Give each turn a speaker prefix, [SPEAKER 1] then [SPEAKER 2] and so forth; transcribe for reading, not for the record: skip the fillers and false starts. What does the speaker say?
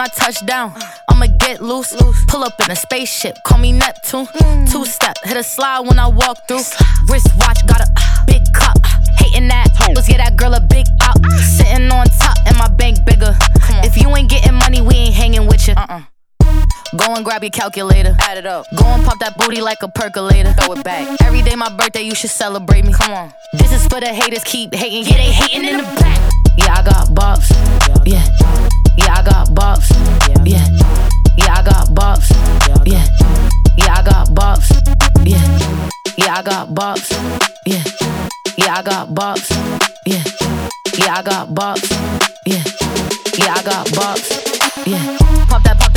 [SPEAKER 1] I touch down, I'ma get loose. Pull up in a spaceship, call me Neptune. Two-step, hit a slide when I walk through. Wristwatch, got a big cup. Hating that, let's get that girl a big up. Sitting on top and my bank bigger. If you ain't getting money, we ain't hanging with you. Go and grab your calculator, add it up. Go and pop that booty like a percolator. Throw it back. Every day my birthday, you should celebrate me. Come on. This is for the haters, keep hating. Yeah, they hating in the back. Yeah, I got bops. Yeah. Yeah, I got bops. Yeah. Yeah, I got bops. Yeah. Yeah, I got bops. Yeah. Yeah, I got bops. Yeah. Yeah, I got bops. Yeah. Yeah, I got bops. Yeah. Yeah, I got bops. Yeah. Pop that.